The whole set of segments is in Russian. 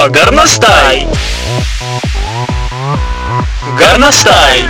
Это горностай. Горностай.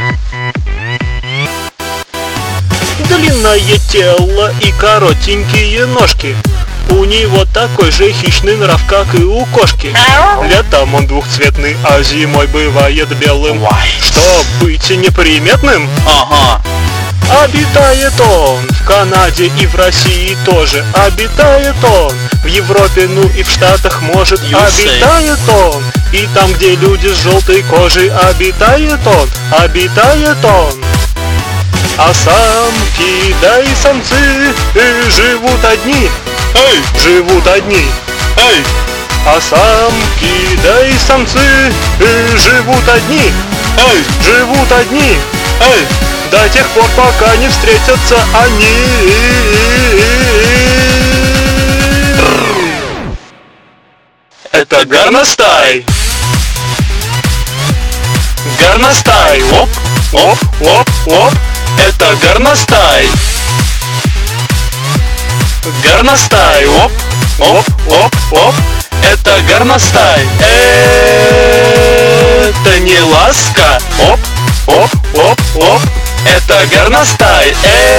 Длинное тело и коротенькие ножки. У него такой же хищный нрав, как и у кошки. Летом он двухцветный, а зимой бывает белым. Чтоб быть неприметным, обитает он в Канаде и в России тоже. Обитает он в Европе, ну и в Штатах может. Обитает он и там, где люди с желтой кожей. Обитает он, обитает он. А самки, да и самцы живут одни. Живут одни. А самки, да и самцы живут одни. Живут одни. До тех пор, пока не встретятся они. Это горностай. Горностай. Оп, оп, оп, оп. Это горностай. Горностай. Оп, оп, оп, оп. Это горностай. Это не ласка. Оп, оп, оп, оп. Это горностай.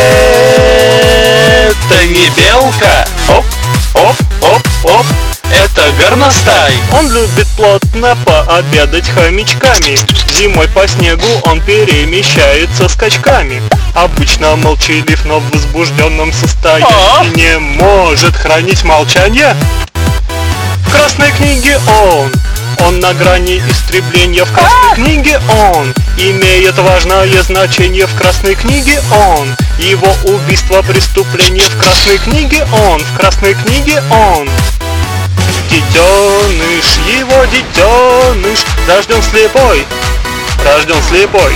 Это не белка. Оп, оп, оп, оп. Это горностай. Он любит плотно пообедать хомячками. Зимой по снегу он перемещается скачками. Обычно молчалив, но в возбужденном состоянии не может хранить молчание. В красной книге он на грани истребления. В красной книге он имеет важное значение. В красной книге он его убийство, преступление. В красной книге он, в красной книге он. Детеныш, его детеныш, рожден слепой, рожден слепой.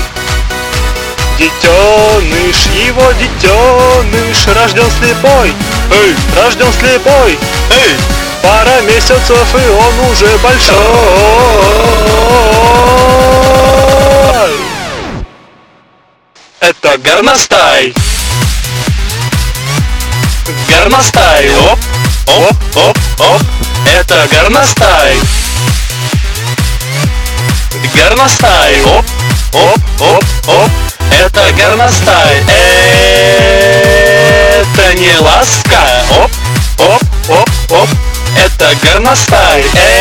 Детеныш, его детеныш, рожден слепой, рожден слепой. Пара месяцев и он уже большой. Это горностай. Горностай. Оп, оп, оп, оп. Это горностай. Горностай. Оп, оп, оп, оп. Это горностай. Это не ласка. Оп, оп, оп, оп. Это горностай.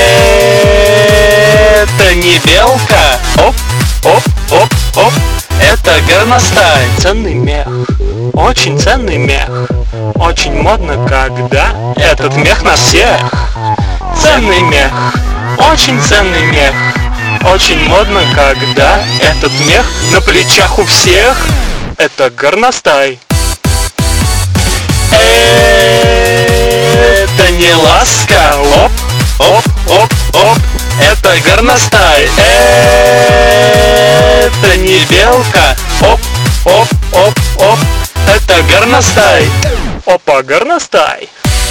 Это не белка. Оп, оп, оп, оп. Это горностай. Ценный мех. Очень ценный мех. Очень модно, когда этот мех на всех. Ценный мех. Очень ценный мех. Очень модно, когда этот мех на плечах у всех. Это горностай. Это не ласка. Оп, оп, оп, оп. Это горностай. Это не белка. Оп, оп, оп, оп. Это горностай. Опа, горностай.